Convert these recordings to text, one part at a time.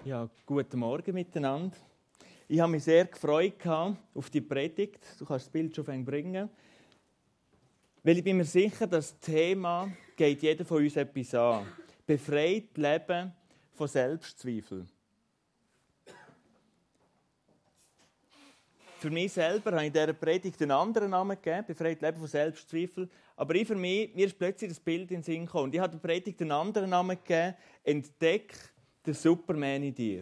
Ja, guten Morgen miteinander. Ich habe mich sehr gefreut auf die Predigt. Du kannst das Bild schon bringen. Weil ich bin mir sicher, das Thema geht jeder von uns etwas an. Befreit leben von Selbstzweifel. Für mich selber habe ich dieser Predigt einen anderen Namen gegeben, befreit leben von Selbstzweifel. Aber mir ist plötzlich das Bild in den Sinn gekommen. Und ich habe der Predigt einen anderen Namen gegeben, entdeck den Superman in dir.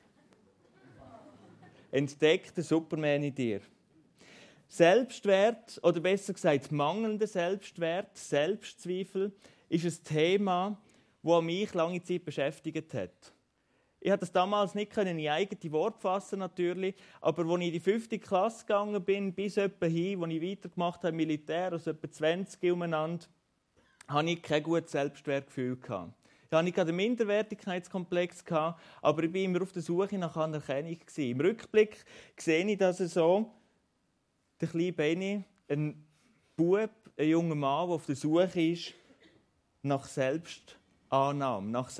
Entdeck den Superman in dir. Selbstwert, oder besser gesagt mangelnder Selbstwert, Selbstzweifel, ist ein Thema, das mich lange Zeit beschäftigt hat. Ich konnte das damals nicht in eigene Worte fassen, natürlich, aber als ich in die 5. Klasse gegangen bin, bis etwa hin, als ich weitergemacht habe im Militär, also etwa 20 umeinander, hatte ich kein gutes Selbstwertgefühl. Ich hatte nicht einen Minderwertigkeitskomplex, aber ich war immer auf der Suche nach Anerkennung. Im Rückblick sehe ich das so, der kleine Benni, ein Bub, ein junger Mann, der auf der Suche ist nach Selbstannahme, nach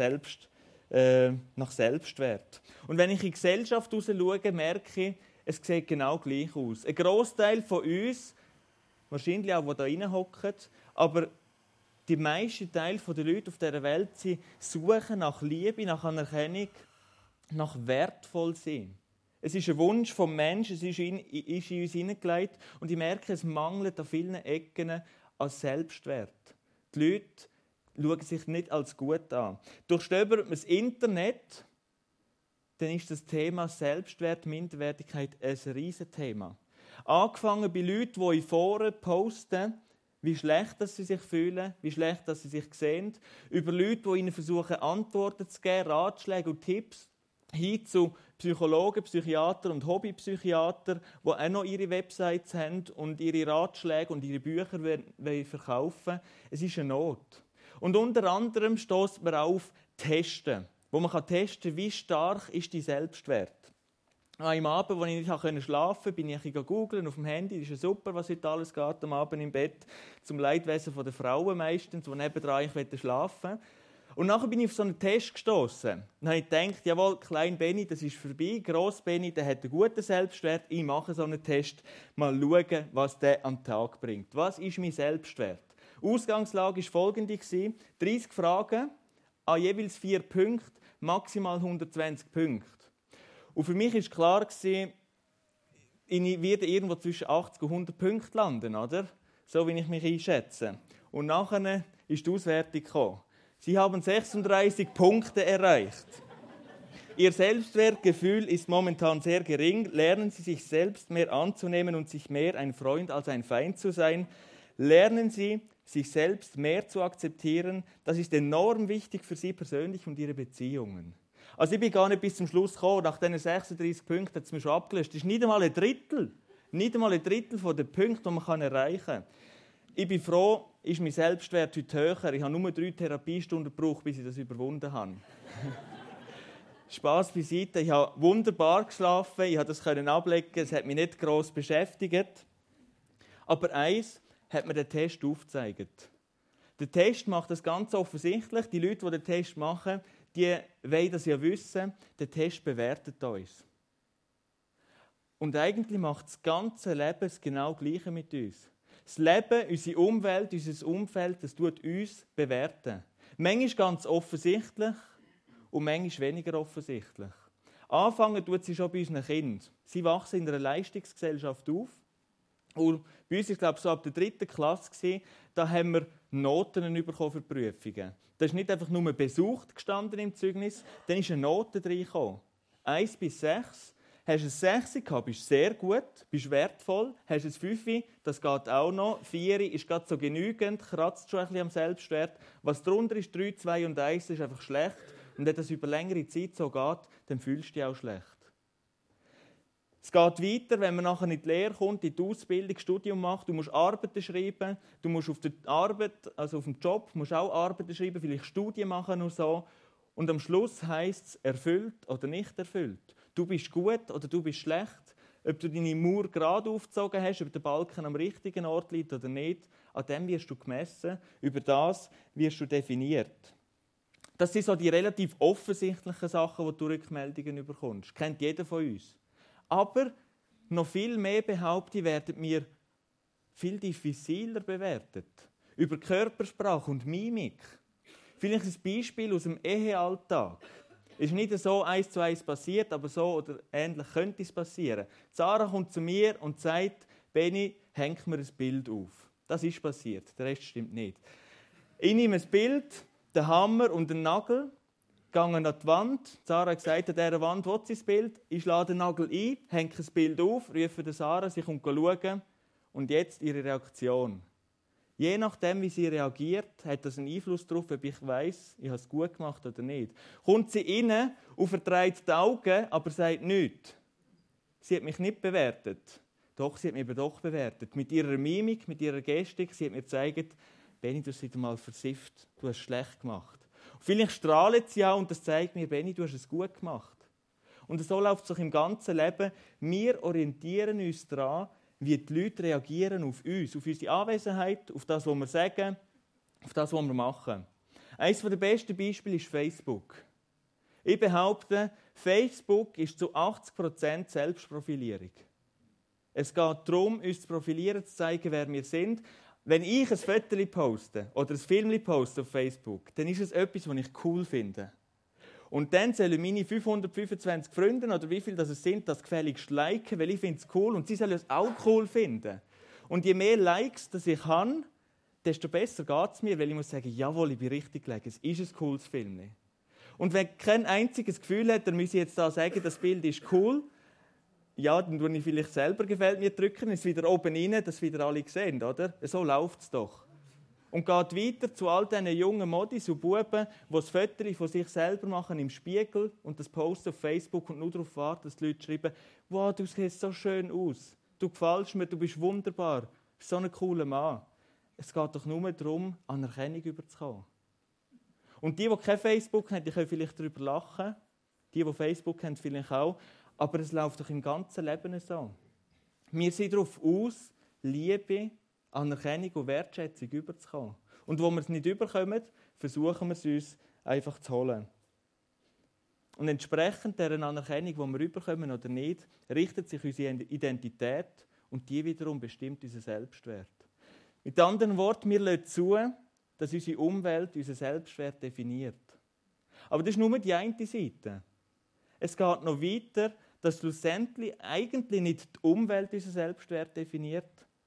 Selbstwert. Und wenn ich in die Gesellschaft raus schaue, merke ich, es sieht genau gleich aus. Ein Grossteil von uns, wahrscheinlich auch, die da reinhocken, aber die meisten Teil der Leute auf dieser Welt suchen nach Liebe, nach Anerkennung, nach Wertvollsein. Es ist ein Wunsch vom Menschen, es ist in uns hineingelegt und ich merke, es mangelt an vielen Ecken an Selbstwert. Die Leute schauen sich nicht als gut an. Durchstöbert man das Internet, dann ist das Thema Selbstwert, Minderwertigkeit ein Riesenthema. Angefangen bei Leuten, die in Foren posten, wie schlecht dass sie sich fühlen, wie schlecht dass sie sich sehen, über Leute, die ihnen versuchen, Antworten zu geben, Ratschläge und Tipps, hin zu Psychologen, Psychiater und Hobbypsychiater, die auch noch ihre Websites haben und ihre Ratschläge und ihre Bücher verkaufen wollen. Es ist eine Not. Und unter anderem stösst man auf Testen, wo man testen kann, wie stark ist dein Selbstwert. Am Abend, als ich nicht schlafen konnte, bin ich googeln auf dem Handy. Das ist ja super, was heute alles geht am Abend im Bett. Zum Leidwesen der Frauen meistens, die nebendran schlafen wollen. Und nachher bin ich auf so einen Test gestossen. Dann habe ich gedacht, jawohl, klein Benni, das ist vorbei. Gross Benni, der hat einen guten Selbstwert. Ich mache so einen Test. Mal schauen, was der am Tag bringt. Was ist mein Selbstwert? Ausgangslage war folgende: 30 Fragen, an jeweils 4 Punkten, maximal 120 Punkte. Und für mich war klar, ich werde irgendwo zwischen 80 und 100 Punkten landen, oder? So wie ich mich einschätze. Und nachher ist die Auswertung gekommen. Sie haben 36 Punkte erreicht. Ihr Selbstwertgefühl ist momentan sehr gering. Lernen Sie, sich selbst mehr anzunehmen und sich mehr ein Freund als ein Feind zu sein. Lernen Sie, sich selbst mehr zu akzeptieren. Das ist enorm wichtig für Sie persönlich und Ihre Beziehungen. Also ich bin gar nicht bis zum Schluss gekommen. Nach diesen 36 Punkten hat es mir schon abgelöst. Das ist nicht einmal ein Drittel. Nicht einmal ein Drittel der Punkte, die man erreichen kann. Ich bin froh, ist mein Selbstwert heute höher. Ich habe nur 3 Therapiestunden gebraucht, bis ich das überwunden habe. Spass beiseite. Ich habe wunderbar geschlafen. Ich konnte das ablegen. Es hat mich nicht gross beschäftigt. Aber eins hat mir der Test aufgezeigt. Der Test macht das ganz offensichtlich. Die Leute, die den Test machen, die wollen das ja wissen. Der Test bewertet uns. Und eigentlich macht das ganze Leben das genau Gleiche mit uns. Das Leben, unsere Umwelt, unser Umfeld, das tut uns bewerten. Manchmal ganz offensichtlich und manchmal weniger offensichtlich. Anfangen tut sie schon bei unseren Kindern. Sie wachsen in einer Leistungsgesellschaft auf. Und bei uns, ich glaube, so ab der 3. Klasse, da haben wir Noten bekommen für Prüfungen. Da ist nicht einfach nur besucht gestanden im Zeugnis, dann ist eine Note reingekommen. 1 bis 6. Hast du ein 6 gehabt, bist sehr gut, bist wertvoll. Hast du ein 5, das geht auch noch. 4 ist gerade so genügend, kratzt schon ein bisschen am Selbstwert. Was darunter ist, 3, 2 und 1, ist einfach schlecht. Und wenn das über längere Zeit so geht, dann fühlst du dich auch schlecht. Es geht weiter, wenn man nachher in die Lehre kommt, in die Ausbildung, Studium macht. Du musst Arbeiten schreiben, du musst auf der Arbeit, also auf dem Job, musst auch Arbeiten schreiben, vielleicht Studien machen und so. Und am Schluss heisst es, erfüllt oder nicht erfüllt. Du bist gut oder du bist schlecht. Ob du deine Mauer gerade aufgezogen hast, ob der Balken am richtigen Ort liegt oder nicht, an dem wirst du gemessen. Über das wirst du definiert. Das sind so die relativ offensichtlichen Sachen, die du Rückmeldungen bekommst. Kennt jeder von uns. Aber noch viel mehr, behaupte ich, werden wir viel diffiziler bewertet. Über Körpersprache und Mimik. Vielleicht ein Beispiel aus dem Ehealltag. Ist nicht so 1:1 passiert, aber so oder ähnlich könnte es passieren. Sarah kommt zu mir und sagt, Benni, häng mir ein Bild auf. Das ist passiert, der Rest stimmt nicht. Ich nehme ein Bild, den Hammer und den Nagel, gehe an die Wand. Sarah hat gesagt, an dieser Wand will sie das Bild. Ich schlage den Nagel ein, hänge das Bild auf, rufe Sarah, sie kommt schauen. Und jetzt ihre Reaktion. Je nachdem, wie sie reagiert, hat das einen Einfluss darauf, ob ich weiss, ich habe es gut gemacht oder nicht. Kommt sie rein und verdreht die Augen, aber sagt nichts. Sie hat mich nicht bewertet. Doch, sie hat mich doch bewertet. Mit ihrer Mimik, mit ihrer Gestik, sie hat mir gezeigt, Benni, du hast wieder mal versifft, du hast es schlecht gemacht. Und vielleicht strahlt sie auch und das zeigt mir, Benni, du hast es gut gemacht. Und so läuft es doch im ganzen Leben. Wir orientieren uns daran, wie die Leute reagieren auf uns, auf unsere Anwesenheit, auf das, was wir sagen, auf das, was wir machen. Eines der besten Beispiele ist Facebook. Ich behaupte, Facebook ist zu 80% Selbstprofilierung. Es geht darum, uns zu profilieren, zu zeigen, wer wir sind. Wenn ich ein Foto poste oder ein Film poste auf Facebook, dann ist es etwas, was ich cool finde. Und dann sollen meine 525 Freunde, oder wie viele das sind, das gefälligst liken, weil ich finde es cool und sie sollen es auch cool finden. Und je mehr Likes das ich habe, desto besser geht es mir, weil ich muss sagen, jawohl, ich bin richtig gelegen, es ist ein cooles Film. Und wenn kein einziges Gefühl hat, dann muss ich jetzt da sagen, das Bild ist cool, ja, dann drücke ich vielleicht selber «Gefällt mir» drücken, dann ist es wieder oben rein, dass wieder alle sehen, oder? So läuft es doch. Und geht weiter zu all diesen jungen Modis und Buben, die das Foto von sich selber machen im Spiegel und das posten auf Facebook und nur darauf warten, dass die Leute schreiben, «Wow, du siehst so schön aus, du gefällst mir, du bist wunderbar, du bist so ein cooler Mann.» Es geht doch nur darum, Anerkennung überzukommen. Und die kein Facebook haben, die können vielleicht darüber lachen. Die Facebook haben, vielleicht auch. Aber es läuft doch im ganzen Leben so. Wir sind darauf aus, Liebe, Anerkennung und Wertschätzung überzukommen. Und wo wir es nicht überkommen, versuchen wir es uns einfach zu holen. Und entsprechend dieser Anerkennung, die wir überkommen oder nicht, richtet sich unsere Identität und die wiederum bestimmt unseren Selbstwert. Mit anderen Worten, wir lassen zu, dass unsere Umwelt unseren Selbstwert definiert. Aber das ist nur die eine Seite. Es geht noch weiter, dass schlussendlich eigentlich nicht die Umwelt unseren Selbstwert definiert,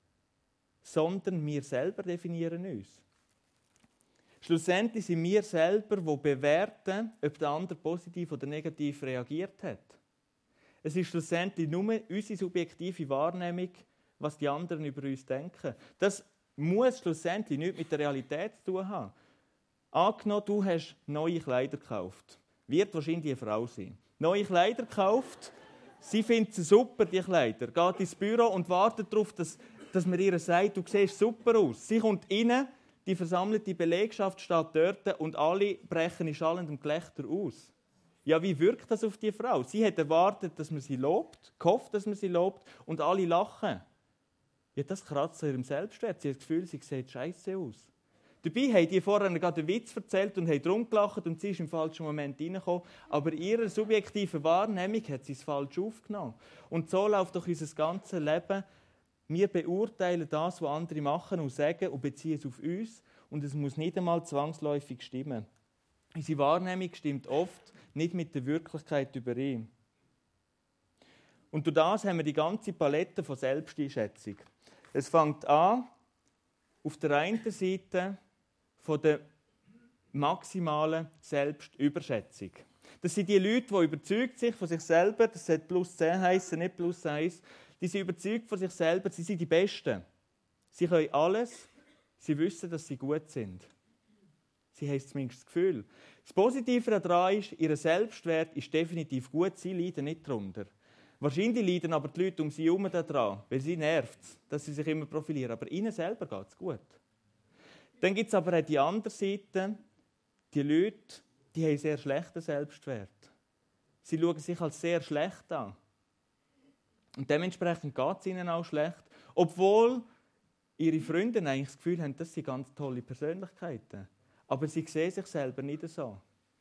sondern wir selber definieren uns. Schlussendlich sind wir selber, die bewerten, ob der andere positiv oder negativ reagiert hat. Es ist schlussendlich nur unsere subjektive Wahrnehmung, was die anderen über uns denken. Das muss schlussendlich nichts mit der Realität zu tun haben. Angenommen, du hast neue Kleider gekauft. Wird wahrscheinlich eine Frau sein. Neue Kleider gekauft, sie findet sie super, die Kleider. Geht ins Büro und wartet darauf, dass man ihr sagt, du siehst super aus. Sie kommt rein, die versammelte Belegschaft steht dort und alle brechen in schallendem Gelächter aus. Ja, wie wirkt das auf die Frau? Sie hat erwartet, dass man sie lobt, gehofft, dass man sie lobt und alle lachen. Ja, das kratzt an ihrem Selbstwert. Sie hat das Gefühl, sie sieht scheiße aus. Dabei haben die vorher gerade einen Witz erzählt und haben drum gelacht und sie ist im falschen Moment reingekommen. Aber ihrer subjektiven Wahrnehmung hat sie es falsch aufgenommen. Und so läuft doch unser ganzes Leben. Wir beurteilen das, was andere machen und sagen und beziehen es auf uns. Und es muss nicht einmal zwangsläufig stimmen. Unsere Wahrnehmung stimmt oft nicht mit der Wirklichkeit überein. Und durch das haben wir die ganze Palette von Selbsteinschätzung. Es fängt an, auf der einen Seite von der maximalen Selbstüberschätzung. Das sind die Leute, die überzeugt sind von sich selber, das sollte plus 10 heissen, nicht plus 1, die sind überzeugt von sich selber, sie sind die Besten. Sie können alles, sie wissen, dass sie gut sind. Sie haben zumindest das Gefühl. Das Positive daran ist, ihr Selbstwert ist definitiv gut, sie leiden nicht darunter. Wahrscheinlich leiden aber die Leute um sie herum daran, weil sie nervt, dass sie sich immer profilieren. Aber ihnen selber geht es gut. Dann gibt es aber auch die andere Seite, die Leute, die haben sehr schlechten Selbstwert. Sie schauen sich als sehr schlecht an. Und dementsprechend geht es ihnen auch schlecht, obwohl ihre Freunde eigentlich das Gefühl haben, das sind ganz tolle Persönlichkeiten. Aber sie sehen sich selber nicht so.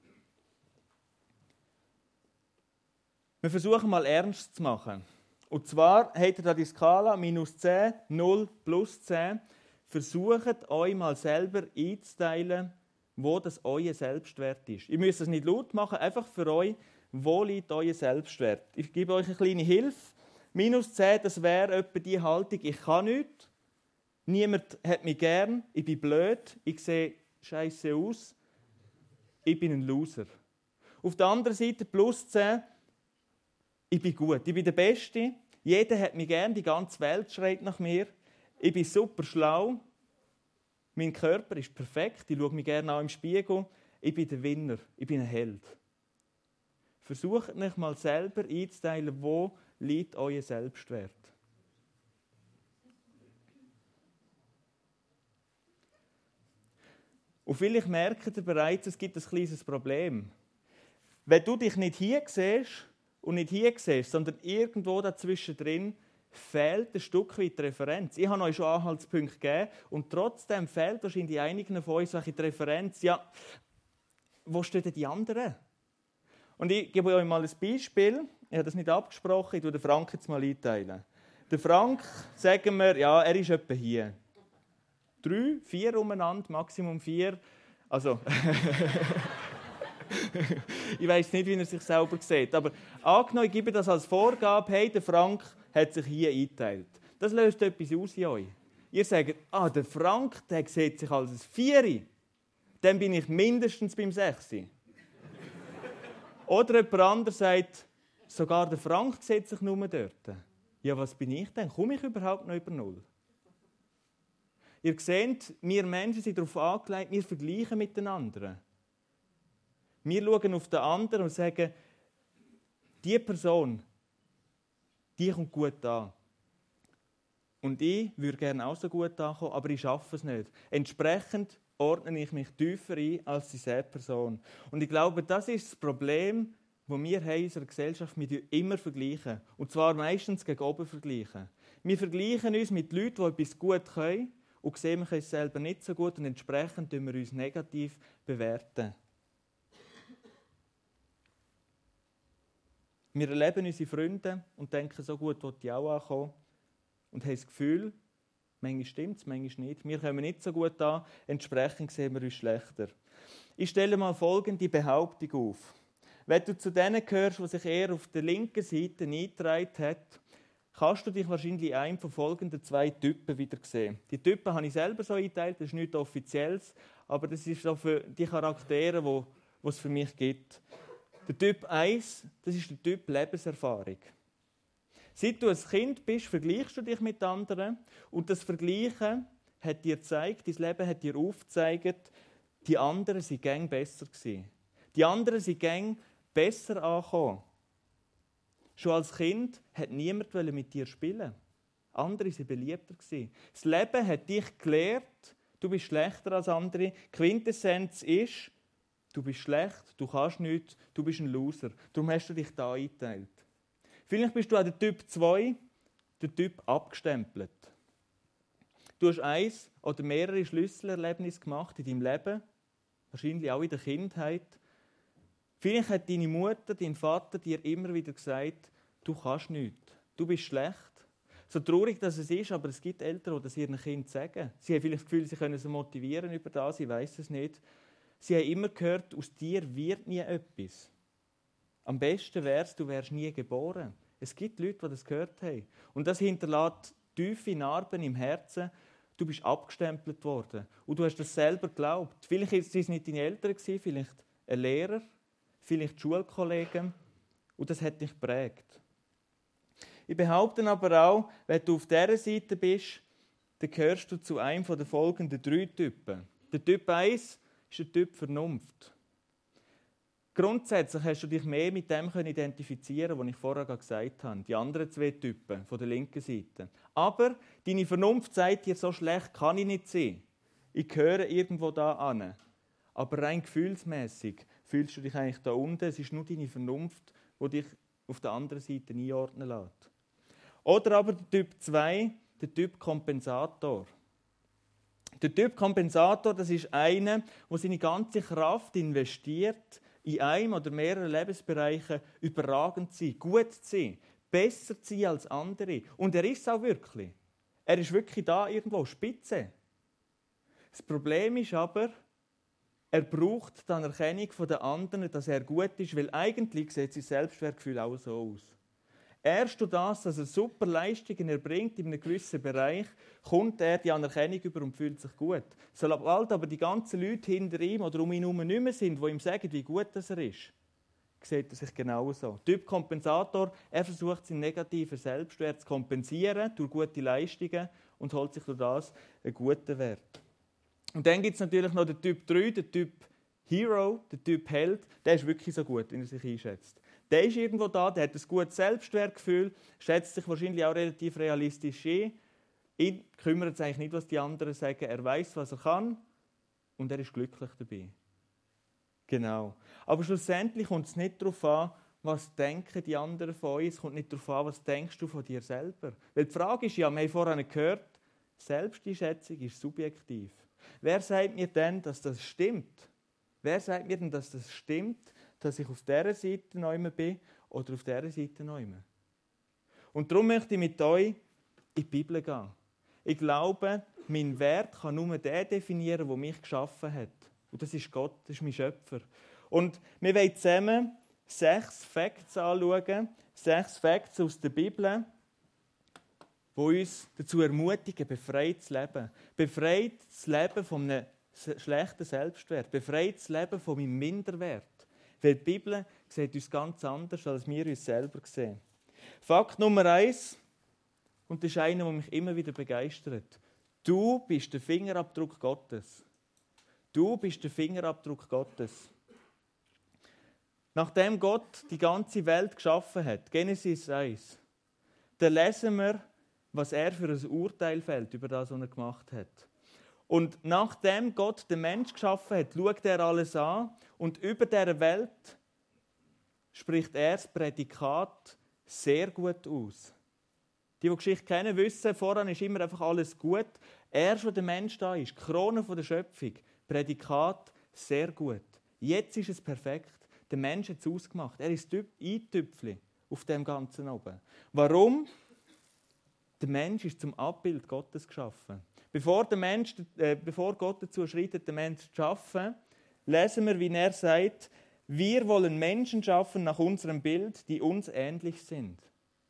Wir versuchen mal ernst zu machen. Und zwar habt ihr da die Skala -10, 0, +10. Versucht euch mal selber einzuteilen, wo das euer Selbstwert ist. Ihr müsst es nicht laut machen, einfach für euch, wo liegt euer Selbstwert. Ich gebe euch eine kleine Hilfe. -10, das wäre etwa die Haltung, ich kann nichts, niemand hat mich gern, ich bin blöd, ich sehe scheiße aus, ich bin ein Loser. Auf der anderen Seite +10, ich bin gut, ich bin der Beste, jeder hat mich gern, die ganze Welt schreit nach mir, ich bin super schlau, mein Körper ist perfekt, ich schaue mich gerne auch im Spiegel, ich bin der Winner, ich bin ein Held. Versucht euch mal selber einzuteilen, wo liegt euer Selbstwert. Und vielleicht merkt ihr bereits, es gibt ein kleines Problem. Wenn du dich nicht hier siehst und nicht hier siehst, sondern irgendwo dazwischen drin, fehlt ein Stück weit die Referenz. Ich habe euch schon Anhaltspunkte gegeben und trotzdem fehlt wahrscheinlich einigen von uns die Referenz. Ja, wo stehen denn die anderen? Und ich gebe euch mal ein Beispiel. Ich habe das nicht abgesprochen, ich tue den Frank jetzt mal einteilen. Der Frank, sagen wir, ja, er ist etwa hier. 3, 4 umeinander, Maximum 4. Also, ich weiss nicht, wie er sich selber sieht. Aber angenommen, ich gebe das als Vorgabe, hey, der Frank hat sich hier eingeteilt. Das löst etwas aus in euch. Ihr sagt, der Frank, der sieht sich als ein 4. Dann bin ich mindestens beim 6. Oder jemand anderes sagt, sogar der Frank sieht sich nur dort. Ja, was bin ich denn? Komme ich überhaupt noch über 0? Ihr seht, wir Menschen sind darauf angelegt, wir vergleichen mit den anderen. Wir schauen auf den anderen und sagen, diese Person, die kommt gut an. Und ich würde gerne auch so gut ankommen, aber ich schaffe es nicht. Entsprechend ordne ich mich tiefer ein als diese Person. Und ich glaube, das ist das Problem, das wir haben in unserer Gesellschaft. Wir immer vergleichen. Und zwar meistens gegen oben vergleichen. Wir vergleichen uns mit Leuten, die etwas gut können und sehen, wir können es selber nicht so gut und entsprechend bewerten wir uns negativ bewerten. Wir erleben unsere Freunde und denken, so gut will ich auch ankommen. Und haben das Gefühl, manchmal stimmt es, manchmal nicht. Wir kommen nicht so gut an, entsprechend sehen wir uns schlechter. Ich stelle mal folgende Behauptung auf. Wenn du zu denen gehörst, die sich eher auf der linken Seite eingetragen hat, kannst du dich wahrscheinlich in einem von folgenden 2 Typen wieder sehen. Die Typen habe ich selber so eingeteilt, das ist nichts Offizielles, aber das ist so für die Charaktere, die es für mich gibt. Der Typ 1, das ist der Typ Lebenserfahrung. Seit du ein Kind bist, vergleichst du dich mit anderen und das Vergleichen hat dir gezeigt, dein Leben hat dir aufgezeigt, die anderen waren gäng besser gewesen. Die anderen sind gäng besser angekommen. Schon als Kind hat niemand mit dir spielen. Andere waren beliebter gewesen. Das Leben hat dich gelehrt, du bist schlechter als andere. Quintessenz ist, du bist schlecht, du kannst nichts, du bist ein Loser. Darum hast du dich da eingeteilt. Vielleicht bist du auch der Typ 2, der Typ abgestempelt. Du hast eins oder mehrere Schlüsselerlebnisse gemacht in deinem Leben, wahrscheinlich auch in der Kindheit. Vielleicht hat deine Mutter, dein Vater dir immer wieder gesagt, du kannst nichts, du bist schlecht. So traurig, dass es ist, aber es gibt Eltern, die das ihren Kindern sagen. Sie haben vielleicht das Gefühl, sie können sie motivieren über das, ich weiss es nicht. Sie haben immer gehört, aus dir wird nie etwas. Am besten wär's, du wärst nie geboren. Es gibt Leute, die das gehört haben. Und das hinterlässt tiefe Narben im Herzen. Du bist abgestempelt worden. Und du hast das selber geglaubt. Vielleicht waren es nicht deine Eltern, vielleicht ein Lehrer, vielleicht Schulkollegen. Und das hat dich geprägt. Ich behaupte aber auch, wenn du auf dieser Seite bist, dann gehörst du zu einem der folgenden 3 Typen. Der Typ 1 ist der Typ Vernunft. Grundsätzlich hast du dich mehr mit dem identifizieren, was ich vorher gesagt habe. Die anderen 2 Typen von der linken Seite. Aber deine Vernunft sagt dir, so schlecht kann ich nicht sein. Ich gehöre irgendwo da an. Aber rein gefühlsmässig fühlst du dich eigentlich da unten. Es ist nur deine Vernunft, die dich auf der anderen Seite einordnen lässt. Oder aber der Typ 2, der Typ Kompensator. Der Typ Kompensator, das ist einer, der seine ganze Kraft investiert, in einem oder mehreren Lebensbereichen überragend zu sein, gut zu sein, besser zu sein als andere. Und er ist es auch wirklich. Er ist wirklich da irgendwo, Spitze. Das Problem ist aber, er braucht die Anerkennung der anderen, dass er gut ist, weil eigentlich sieht sein Selbstwertgefühl auch so aus. Erst durch das, dass er super Leistungen erbringt in einem gewissen Bereich, kommt er die Anerkennung über und fühlt sich gut. Sobald aber die ganzen Leute hinter ihm oder um ihn herum nicht mehr sind, die ihm sagen, wie gut er ist, sieht er sich genauso. Typ Kompensator, er versucht seinen negativen Selbstwert zu kompensieren durch gute Leistungen und holt sich durch das einen guten Wert. Und dann gibt es natürlich noch den Typ 3, den Typ Hero, den Typ Held. Der ist wirklich so gut, wie er sich einschätzt. Der ist irgendwo da, der hat ein gutes Selbstwertgefühl, schätzt sich wahrscheinlich auch relativ realistisch ein. Ihn kümmert es eigentlich nicht, was die anderen sagen. Er weiß, was er kann und er ist glücklich dabei. Genau. Aber schlussendlich kommt es nicht darauf an, was denken die anderen von uns. Es kommt nicht darauf an, was denkst du von dir selber. Weil die Frage ist ja, wir haben vorhin gehört, Selbsteinschätzung ist subjektiv. Wer sagt mir denn, dass das stimmt? Wer sagt mir denn, dass das stimmt, dass ich auf dieser Seite noch immer bin oder auf dieser Seite noch immer? Und darum möchte ich mit euch in die Bibel gehen. Ich glaube, mein Wert kann nur der definieren, der mich geschaffen hat. Und das ist Gott, das ist mein Schöpfer. Und wir wollen zusammen 6 Facts anschauen, 6 Facts aus der Bibel, die uns dazu ermutigen, befreit zu leben. Befreit zu leben von einem schlechten Selbstwert. Befreit zu leben von meinem Minderwert. Weil die Bibel sieht uns ganz anders, als wir uns selber sehen. Fakt Nummer 1, und das ist einer, der mich immer wieder begeistert. Du bist der Fingerabdruck Gottes. Du bist der Fingerabdruck Gottes. Nachdem Gott die ganze Welt geschaffen hat, Genesis 1, dann lesen wir, was er für ein Urteil fällt über das, was er gemacht hat. Und nachdem Gott den Mensch geschaffen hat, schaut er alles an und über dieser Welt spricht er das Prädikat sehr gut aus. Die Geschichte kennen, wissen, voran ist immer einfach alles gut. Erst, wo der Mensch da ist, die Krone der Schöpfung, Prädikat sehr gut. Jetzt ist es perfekt. Der Mensch hat es ausgemacht. Er ist ein Tüpfchen auf dem Ganzen oben. Warum? Der Mensch ist zum Abbild Gottes geschaffen. Bevor Gott dazu schreitet, den Menschen zu schaffen, lesen wir, wie er sagt, wir wollen Menschen schaffen nach unserem Bild, die uns ähnlich sind.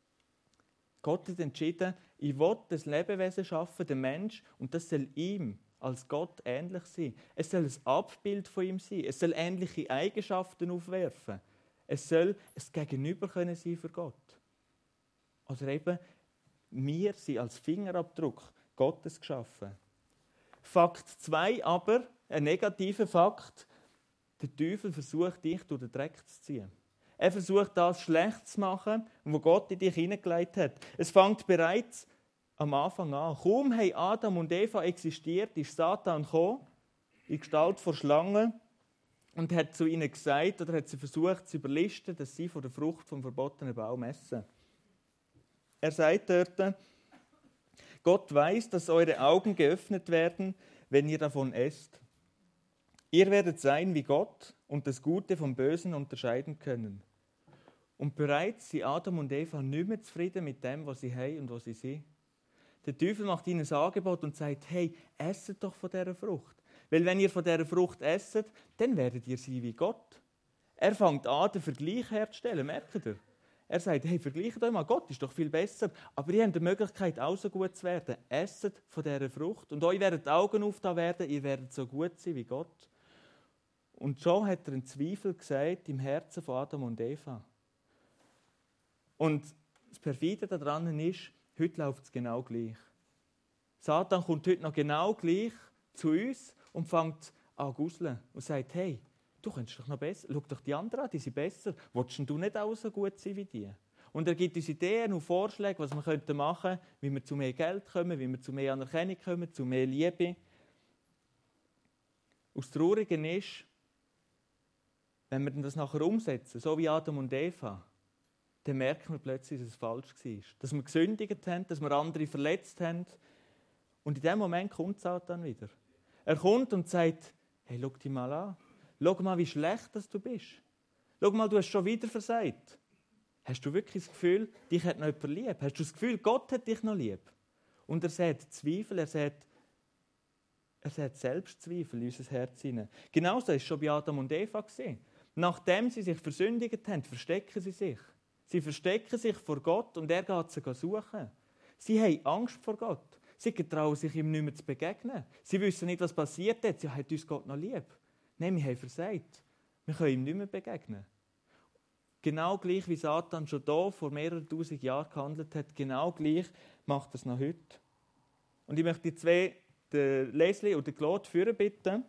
Gott hat entschieden, ich will das Lebewesen schaffen, den Mensch, und das soll ihm als Gott ähnlich sein. Es soll ein Abbild von ihm sein. Es soll ähnliche Eigenschaften aufwerfen. Es soll ein Gegenüber können sein für Gott. Oder eben, wir sind als Fingerabdruck Gottes geschaffen. Fakt 2 aber, ein negativer Fakt, der Teufel versucht, dich durch den Dreck zu ziehen. Er versucht, das schlecht zu machen, was Gott in dich hineingelegt hat. Es fängt bereits am Anfang an. Kaum haben Adam und Eva existiert, ist Satan gekommen, in Gestalt von Schlangen, und hat zu ihnen gesagt, oder hat sie versucht zu überlisten, dass sie von der Frucht vom verbotenen Baum essen. Er sagt dort, Gott weiß, dass eure Augen geöffnet werden, wenn ihr davon esst. Ihr werdet sein wie Gott und das Gute vom Bösen unterscheiden können. Und bereits sind Adam und Eva nicht mehr zufrieden mit dem, was sie haben und was sie sind. Der Teufel macht ihnen ein Angebot und sagt, hey, esset doch von dieser Frucht. Weil wenn ihr von dieser Frucht esset, dann werdet ihr sein wie Gott. Er fängt an, den Vergleich herzustellen, merkt ihr? Er sagt, hey, vergleicht euch mal, Gott ist doch viel besser. Aber ihr habt die Möglichkeit, auch so gut zu werden. Esset von dieser Frucht. Und euch werden die Augen aufgetan werden, ihr werdet so gut sein wie Gott. Und schon hat er einen Zweifel gesagt im Herzen von Adam und Eva. Und das Perfide daran ist, heute läuft es genau gleich. Satan kommt heute noch genau gleich zu uns und fängt an zu guseln und sagt, hey, du könntest doch noch besser, schau doch die anderen an, die sind besser. Willst du nicht auch so gut sein wie die? Und er gibt uns Ideen und Vorschläge, was wir machen könnten, wie wir zu mehr Geld kommen, wie wir zu mehr Anerkennung kommen, zu mehr Liebe. Und das Traurige ist, wenn wir das nachher umsetzen, so wie Adam und Eva, dann merken wir plötzlich, dass es falsch war. Dass wir gesündigt haben, dass wir andere verletzt haben. Und in dem Moment kommt Satan wieder. Er kommt und sagt, hey, schau dich mal an. Schau mal, wie schlecht dass du bist. Schau mal, du hast schon wieder versagt. Hast du wirklich das Gefühl, dich hat noch jemand lieb? Hast du das Gefühl, Gott hat dich noch lieb? Und er sieht Zweifel, er sieht Selbstzweifel in unser Herz hinein. Genauso war es schon bei Adam und Eva. Nachdem sie sich versündigt haben, verstecken sie sich. Sie verstecken sich vor Gott und er geht sie suchen. Sie haben Angst vor Gott. Sie trauen sich ihm nicht mehr zu begegnen. Sie wissen nicht, was passiert ist. Ja, hat uns Gott noch lieb? Nein, wir haben versagt. Wir können ihm nicht mehr begegnen. Genau gleich wie Satan schon da vor mehreren tausend Jahren gehandelt hat, genau gleich macht er es noch heute. Und ich möchte die zwei, den Leslie und den Claude, führen bitten.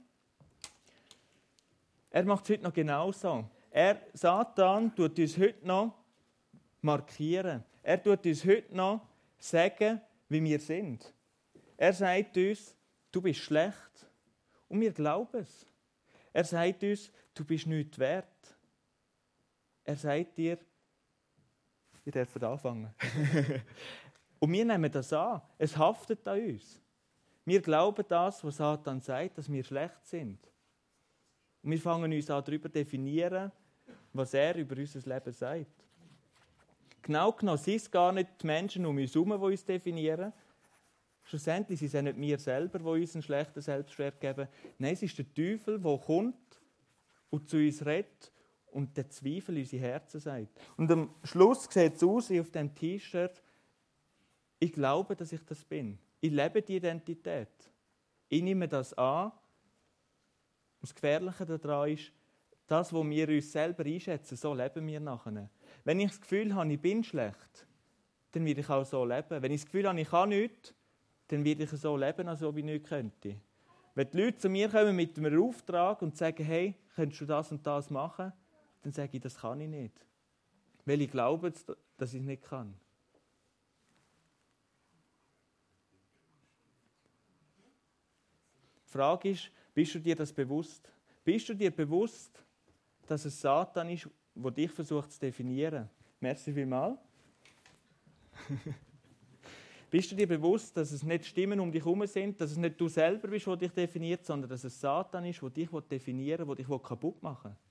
Er macht es heute noch genauso. Satan tut uns heute noch markieren. Er tut uns heute noch sagen, wie wir sind. Er sagt uns, du bist schlecht. Und wir glauben es. Er sagt uns, du bist nichts wert. Er sagt dir, ihr dürft anfangen. Und wir nehmen das an. Es haftet an uns. Wir glauben das, was Satan sagt, dass wir schlecht sind. Und wir fangen uns an, darüber zu definieren, was er über unser Leben sagt. Genau genommen sind es gar nicht die Menschen um uns herum, die uns definieren. Schlussendlich sind es nicht wir selber, die uns einen schlechten Selbstwert geben. Nein, es ist der Teufel, der kommt und zu uns redet und der Zweifel in unsere Herzen sagt. Und am Schluss sieht es aus wie auf dem T-Shirt, ich glaube, dass ich das bin. Ich lebe die Identität. Ich nehme das an. Und das Gefährliche daran ist, das, was wir uns selber einschätzen, so leben wir nachher. Wenn ich das Gefühl habe, ich bin schlecht, dann werde ich auch so leben. Wenn ich das Gefühl habe, ich kann nichts, dann werde ich so leben, als ob ich nichts könnte. Wenn die Leute zu mir kommen mit einem Auftrag und sagen, hey, könntest du das und das machen? Dann sage ich, das kann ich nicht. Weil ich glaube, dass ich es nicht kann. Die Frage ist, bist du dir das bewusst? Bist du dir bewusst, dass es Satan ist, der dich versucht zu definieren? Merci vielmals. Bist du dir bewusst, dass es nicht Stimmen um dich herum sind, dass es nicht du selber bist, der dich definiert, sondern dass es Satan ist, der dich definieren will, der dich kaputt machen will?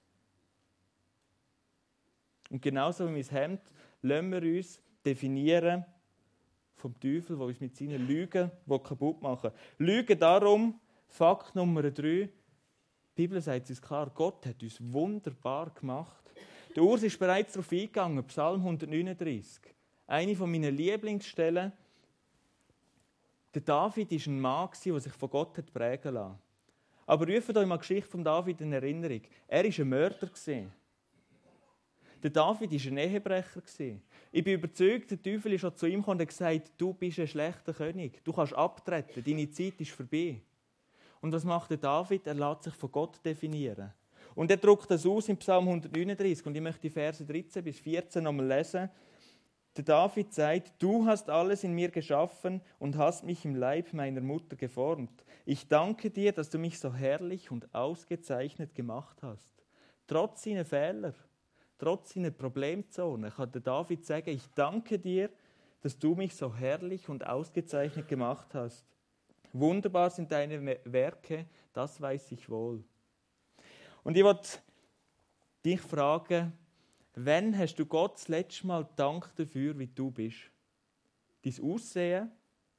Und genauso wie mein Hemd lassen wir uns definieren vom Teufel, der uns mit seinen Lügen kaputt machen will. Lügen darum, Fakt Nummer 3, die Bibel sagt uns klar, Gott hat uns wunderbar gemacht. Der Urs ist bereits darauf eingegangen, Psalm 139. Eine meiner Lieblingsstellen. Der David war ein Mann, der sich von Gott prägen lassen. Aber ruft euch mal die Geschichte von David in Erinnerung. Er war ein Mörder. Der David war ein Ehebrecher. Ich bin überzeugt, der Teufel ist schon zu ihm gekommen und hat gesagt, du bist ein schlechter König. Du kannst abtreten, deine Zeit ist vorbei. Und was macht der David? Er lässt sich von Gott definieren. Und er drückt das aus in Psalm 139. Und ich möchte die Verse 13 bis 14 nochmal lesen. Der David sagt, du hast alles in mir geschaffen und hast mich im Leib meiner Mutter geformt. Ich danke dir, dass du mich so herrlich und ausgezeichnet gemacht hast. Trotz seiner Fehler, trotz seiner Problemzonen kann der David sagen, ich danke dir, dass du mich so herrlich und ausgezeichnet gemacht hast. Wunderbar sind deine Werke, das weiß ich wohl. Und ich wollte dich fragen, wann hast du Gott das letzte Mal Dank dafür, wie du bist? Dein Aussehen,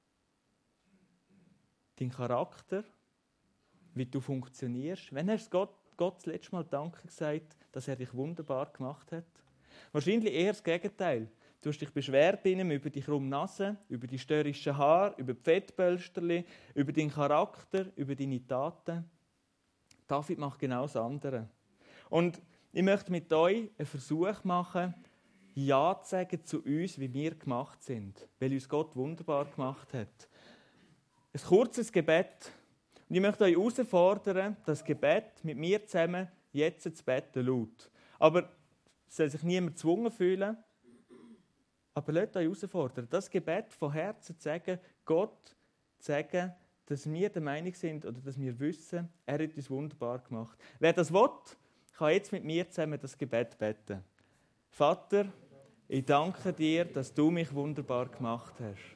dein Charakter, wie du funktionierst. Wann hast du Gott das letzte Mal Danke gesagt, dass er dich wunderbar gemacht hat? Wahrscheinlich eher das Gegenteil. Du hast dich beschwert über die krumme Nase, über die störrischen Haare, über die Fettpölsterchen, über deinen Charakter, über deine Taten. David macht genau das andere. Und ich möchte mit euch einen Versuch machen, Ja zu sagen zu uns, wie wir gemacht sind, weil uns Gott wunderbar gemacht hat. Ein kurzes Gebet. Und ich möchte euch herausfordern, das Gebet mit mir zusammen jetzt zu beten laut. Aber es soll sich niemand gezwungen fühlen. Aber lasst euch herausfordern, das Gebet von Herzen zu sagen, Gott zu sagen, dass wir der Meinung sind oder dass wir wissen, er hat uns wunderbar gemacht. Wer das will, kann jetzt mit mir zusammen das Gebet beten. Vater, ich danke dir, dass du mich wunderbar gemacht hast.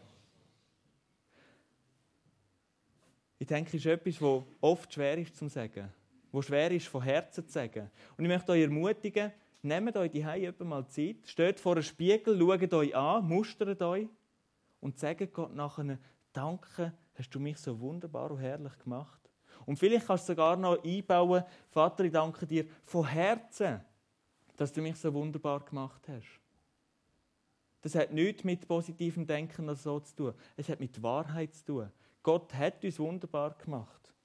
Ich denke, es ist etwas, das oft schwer ist zu sagen. wo schwer ist, von Herzen zu sagen. Und ich möchte euch ermutigen, nehmt euch die Hause mal Zeit, steht vor einem Spiegel, schaut euch an, mustert euch und sagt Gott nachher, danke, hast du mich so wunderbar und herrlich gemacht. Und vielleicht kannst du sogar noch einbauen, Vater, ich danke dir von Herzen, dass du mich so wunderbar gemacht hast. Das hat nichts mit positivem Denken oder so zu tun. Es hat mit Wahrheit zu tun. Gott hat uns wunderbar gemacht.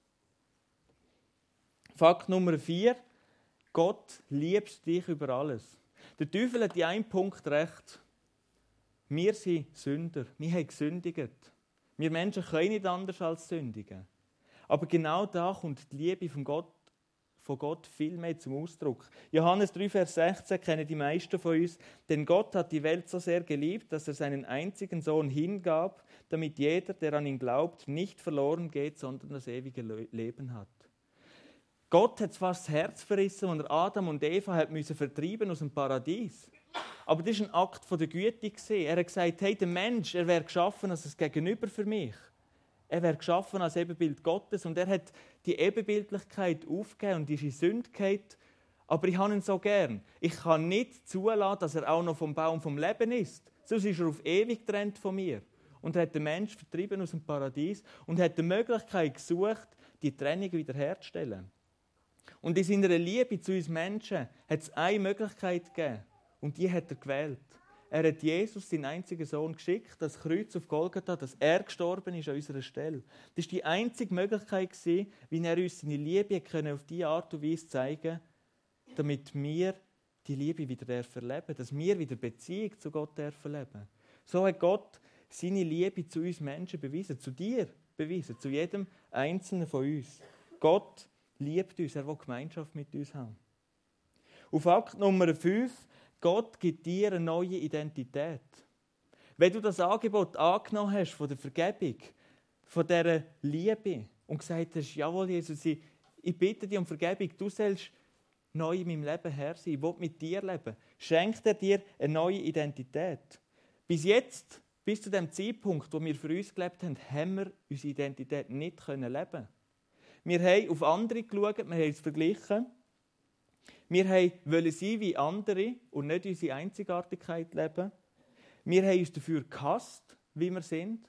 Fakt Nummer 4. Gott liebt dich über alles. Der Teufel hat in einem Punkt recht. Wir sind Sünder. Wir haben gesündigt. Wir Menschen können nicht anders als sündigen. Aber genau da kommt die Liebe von Gott viel mehr zum Ausdruck. Johannes 3, Vers 16 kennen die meisten von uns. Denn Gott hat die Welt so sehr geliebt, dass er seinen einzigen Sohn hingab, damit jeder, der an ihn glaubt, nicht verloren geht, sondern das ewige Leben hat. Gott hat fast das Herz verrissen, als er Adam und Eva vertreiben aus dem Paradies. Aber das war ein Akt der Güte. Er hat gesagt, hey, der Mensch, er wäre geschaffen als ein Gegenüber für mich. Er wäre geschaffen als Ebenbild Gottes und er hat die Ebenbildlichkeit aufgegeben und ist in Sünde gefallen. Aber ich habe ihn so gern. Ich kann nicht zulassen, dass er auch noch vom Baum vom Leben isst. Sonst ist er auf ewig getrennt von mir. Und er hat den Menschen vertrieben aus dem Paradies und hat die Möglichkeit gesucht, die Trennung wiederherzustellen. Und in seiner Liebe zu uns Menschen hat es eine Möglichkeit gegeben. Und die hat er gewählt. Er hat Jesus, seinen einzigen Sohn, geschickt, das Kreuz auf Golgatha, dass er gestorben ist an unserer Stelle. Das war die einzige Möglichkeit, wie er uns seine Liebe auf diese Art und Weise zeigen konnte, damit wir die Liebe wieder erleben, dass wir wieder Beziehung zu Gott erleben. So hat Gott seine Liebe zu uns Menschen bewiesen, zu dir bewiesen, zu jedem Einzelnen von uns. Gott liebt uns, er will Gemeinschaft mit uns haben. Auf Fakt Nummer 5, Gott gibt dir eine neue Identität. Wenn du das Angebot angenommen hast von der Vergebung, von dieser Liebe und gesagt hast, jawohl Jesus, ich bitte dich um Vergebung, du sollst neu in meinem Leben Herr sein, ich will mit dir leben, schenkt er dir eine neue Identität. Bis jetzt, bis zu dem Zeitpunkt, wo wir für uns gelebt haben, haben wir unsere Identität nicht leben können. Wir haben auf andere geschaut, wir haben es verglichen. Wir wollten sein wie andere und nicht unsere Einzigartigkeit leben. Wir haben uns dafür gehasst, wie wir sind.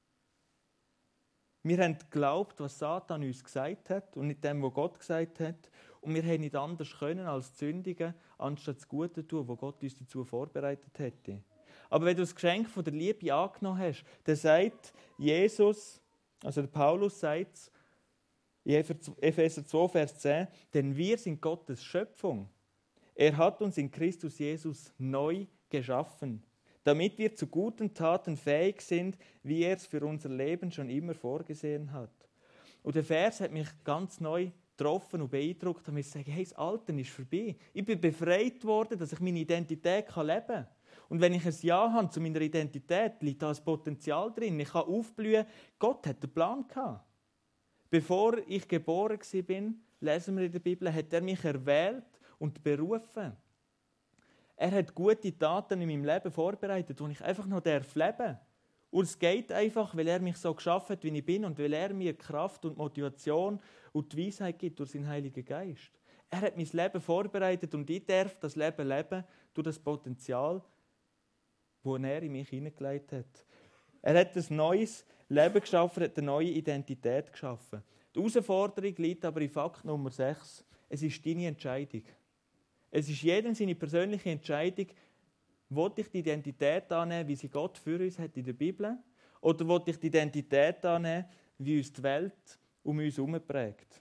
Wir haben geglaubt, was Satan uns gesagt hat und nicht dem, was Gott gesagt hat. Und wir haben nicht anders können als zu sündigen, anstatt das Gute zu tun, was Gott uns dazu vorbereitet hätte. Aber wenn du das Geschenk von der Liebe angenommen hast, dann sagt Jesus, also der Paulus sagt es, in Epheser 2, Vers 10, denn wir sind Gottes Schöpfung. Er hat uns in Christus Jesus neu geschaffen, damit wir zu guten Taten fähig sind, wie er es für unser Leben schon immer vorgesehen hat. Und der Vers hat mich ganz neu getroffen und beeindruckt, damit ich sage, hey, das Alte ist vorbei. Ich bin befreit worden, dass ich meine Identität leben kann. Und wenn ich ein Ja habe zu meiner Identität, liegt da ein Potenzial drin. Ich kann aufblühen. Gott hat einen Plan gehabt. Bevor ich geboren war, lesen wir in der Bibel, hat er mich erwählt und berufen. Er hat gute Taten in meinem Leben vorbereitet, wo ich einfach noch leben darf. Und es geht einfach, weil er mich so geschaffen hat, wie ich bin und weil er mir Kraft und Motivation und die Weisheit gibt durch seinen Heiligen Geist. Er hat mein Leben vorbereitet und ich darf das Leben leben durch das Potenzial, das er in mich hineingelegt hat. Er hat ein neues Leben geschaffen, hat eine neue Identität geschaffen. Die Herausforderung liegt aber in Fakt Nummer 6. Es ist deine Entscheidung. Es ist jedem seine persönliche Entscheidung, will ich die Identität annehmen, wie sie Gott für uns hat in der Bibel, oder will ich die Identität annehmen, wie uns die Welt um uns herum prägt.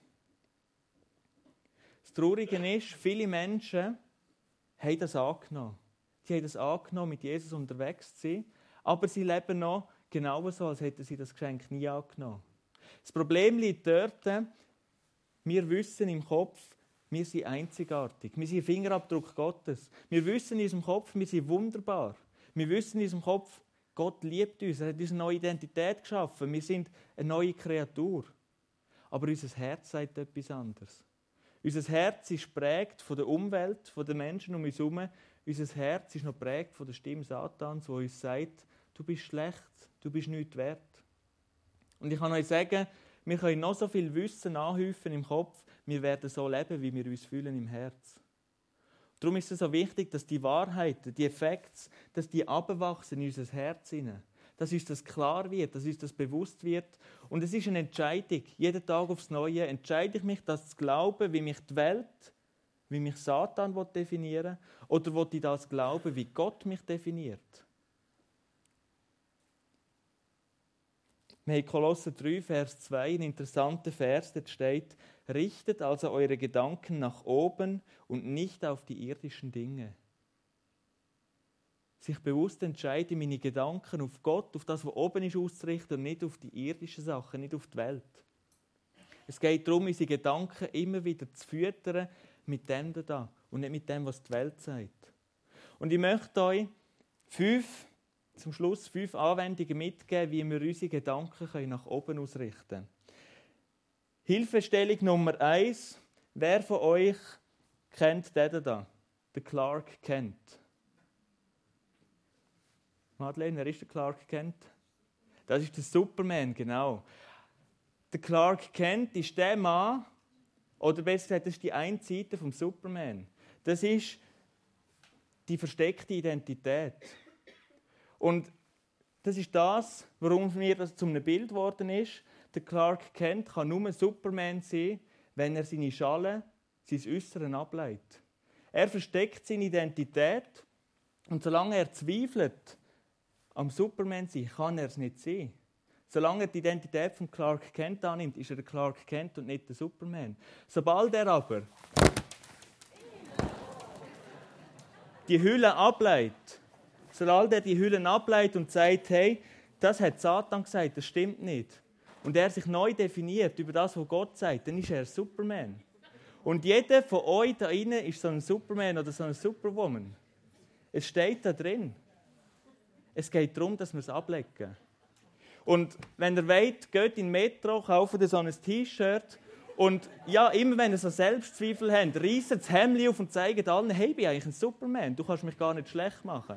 Das Traurige ist, viele Menschen haben das angenommen. Sie haben das angenommen, mit Jesus unterwegs zu sein, aber sie leben noch genauso, als hätten sie das Geschenk nie angenommen. Das Problem liegt dort, wir wissen im Kopf, wir sind einzigartig. Wir sind ein Fingerabdruck Gottes. Wir wissen in unserem Kopf, wir sind wunderbar. Wir wissen in unserem Kopf, Gott liebt uns. Er hat uns eine neue Identität geschaffen. Wir sind eine neue Kreatur. Aber unser Herz sagt etwas anderes. Unser Herz ist geprägt von der Umwelt, von den Menschen um uns herum. Unser Herz ist noch geprägt von der Stimme Satans, die uns sagt, du bist schlecht, du bist nichts wert. Und ich kann euch sagen, wir können noch so viel Wissen anhäufen im Kopf. wir werden so leben, wie wir uns fühlen im Herz. Darum ist es so wichtig, dass die Wahrheiten, die Effekte, dass die abwachsen in unser Herz hinein. Dass uns das klar wird, dass uns das bewusst wird. Und es ist eine Entscheidung. Jeden Tag aufs Neue entscheide ich mich, das zu glauben, wie mich die Welt, wie mich Satan definieren will, oder will ich das glauben, wie Gott mich definiert. Wir haben Kolosser 3, Vers 2, ein interessanter Vers, dort steht: Richtet also eure Gedanken nach oben und nicht auf die irdischen Dinge. Sich bewusst entscheiden, meine Gedanken auf Gott, auf das, was oben ist, auszurichten und nicht auf die irdischen Sachen, nicht auf die Welt. Es geht darum, unsere Gedanken immer wieder zu füttern mit dem da und nicht mit dem, was die Welt sagt. Und ich möchte euch zum Schluss 5 Anwendungen mitgeben, wie wir unsere Gedanken nach oben ausrichten können. Hilfestellung Nummer 1. Wer von euch kennt den da? Den Clark Kent. Madeleine, wer ist der Clark Kent? Das ist der Superman, genau. Der Clark Kent ist der Mann, oder besser gesagt, das ist die eine Seite vom Superman. Das ist die versteckte Identität. Und das ist das, warum mir das zu einem Bild geworden ist. Der Clark Kent kann nur Superman sein, wenn er seine Schale, sein Äußeren ableitet. Er versteckt seine Identität und solange er zweifelt am Superman sein, kann er es nicht sein. Solange er die Identität von Clark Kent annimmt, ist er der Clark Kent und nicht der Superman. Sobald er aber die Hülle ableitet, sobald er die Hüllen ableitet und sagt, hey, das hat Satan gesagt, das stimmt nicht. Und er sich neu definiert über das, was Gott sagt, dann ist er Superman. Und jeder von euch da drinnen ist so ein Superman oder so eine Superwoman. Es steht da drin. Es geht darum, dass wir es ablegen. Und wenn ihr wollt, geht in den Metro, kauft so ein T-Shirt. Und ja, immer wenn ihr so Selbstzweifel habt, reißt das Hemd auf und zeigt allen, hey, ich bin eigentlich ein Superman, du kannst mich gar nicht schlecht machen.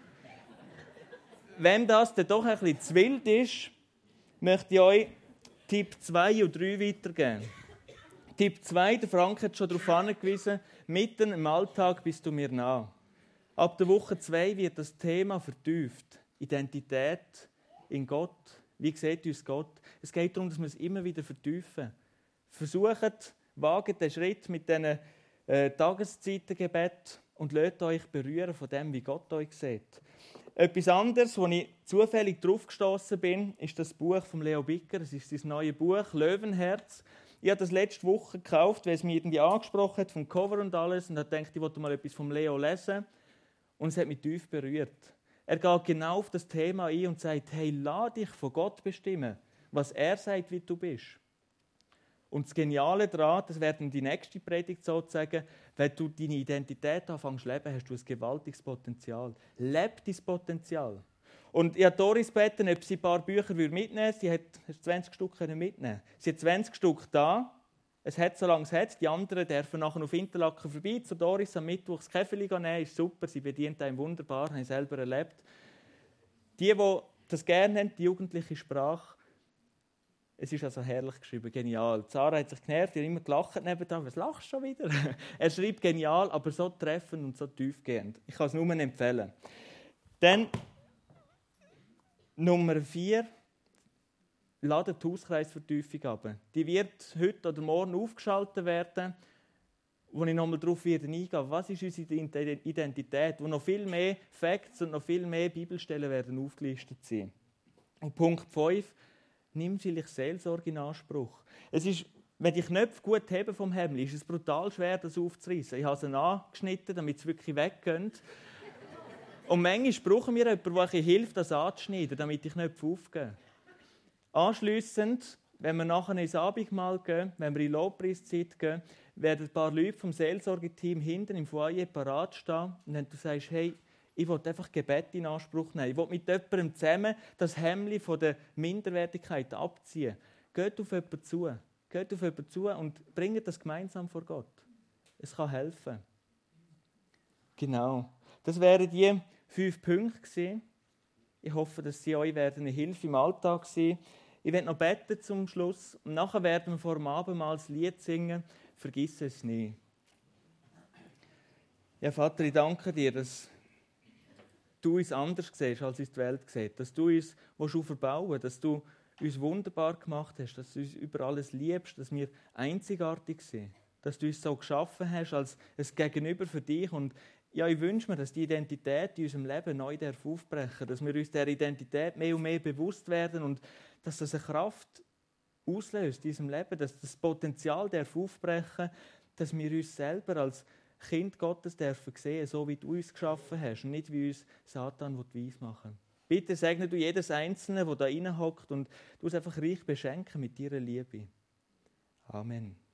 Wenn das dann doch ein bisschen zu wild ist, möchte ich euch Tipp 2 und 3 weitergeben. Tipp 2, der Frank hat schon darauf hingewiesen, mitten im Alltag bist du mir nah. Ab der Woche 2 wird das Thema vertieft. Identität in Gott. Wie sieht uns Gott? Es geht darum, dass wir es immer wieder vertiefen. Versucht, wagt den Schritt mit diesen Tageszeitengebet und lasst euch berühren von dem, wie Gott euch sieht. Etwas anderes, wo ich zufällig drauf gestoßen bin, ist das Buch von Leo Bicker. Es ist sein neues Buch, Löwenherz. Ich habe das letzte Woche gekauft, weil es mich irgendwie angesprochen hat, vom Cover und alles. Und ich dachte, ich wollte mal etwas vom Leo lesen. Und es hat mich tief berührt. Er geht genau auf das Thema ein und sagt, hey, lass dich von Gott bestimmen, was er sagt, wie du bist. Und das Geniale daran, das wäre dann die nächste Predigt sozusagen, wenn du deine Identität anfängst zu leben, hast du ein gewaltiges Potenzial. Leb dein Potenzial. Und ich habe Doris gebeten, ob sie ein paar Bücher mitnehmen würde. Sie hat 20 Stück mitnehmen. Sie hat 20 Stück da. Es hat, solange es hat. Die anderen dürfen nachher auf Interlaken vorbei zu Doris am Mittwoch das Käferli nehmen. Ist super, sie bedient einem wunderbar, habe ich selber erlebt. Die das gerne haben, die jugendliche Sprache, es ist also herrlich geschrieben, genial. Sarah hat sich genervt, die hat immer gelacht nebenan. Was lachst du schon wieder? Er schreibt genial, aber so treffend und so tiefgehend. Ich kann es nur empfehlen. Dann Nummer 4. Lade die Hauskreisvertiefung ab. Die wird heute oder morgen aufgeschaltet werden, wo ich nochmal darauf eingehen werde. Was ist unsere Identität? Wo noch viel mehr Facts und noch viel mehr Bibelstellen werden aufgelistet sein. Und Punkt 5. Nimm vielleicht Seelsorge in Anspruch. Es ist, wenn die Knöpfe gut heben vom Hemd, ist es brutal schwer, das aufzureißen. Ich habe sie angeschnitten, damit es wirklich weggeht. Und manchmal brauchen wir jemanden, der ein hilft, das anzuschneiden, damit die Knöpfe aufgehen. Anschliessend, wenn wir nachher ins Abendmahl gehen, wenn wir in Lobpreiszeit gehen, werden ein paar Leute vom Seelsorgeteam hinten im Foyer parat stehen. Und wenn du sagst, hey, ich will einfach Gebet in Anspruch nehmen. Ich will mit jemandem zusammen das Hemd von der Minderwertigkeit abziehen. Geht auf jemanden zu. Geht auf jemanden zu und bringt das gemeinsam vor Gott. Es kann helfen. Genau. Das wären die 5 Punkte gewesen. Ich hoffe, dass sie euch eine Hilfe im Alltag sein werden. Ich werde noch beten zum Schluss. Und nachher werden wir vor dem Abendmahl das Lied singen. Vergiss es nie. Ja, Vater, ich danke dir, dass du uns anders siehst, als uns die Welt sieht. Dass du uns verbauen willst, dass du uns wunderbar gemacht hast, dass du uns über alles liebst, dass wir einzigartig sind. Dass du uns so geschaffen hast als ein Gegenüber für dich. Und ja, ich wünsche mir, dass die Identität in unserem Leben neu aufbrechen darf, dass wir uns dieser Identität mehr und mehr bewusst werden und dass das eine Kraft auslöst in unserem Leben, dass das Potenzial aufbrechen darf, dass wir uns selber als Kind Gottes dürfen sehen, so wie du uns geschaffen hast und nicht wie uns Satan weiss machen. Bitte segne du jedes Einzelne, der da reinhockt und du es einfach reich beschenken mit deiner Liebe. Amen.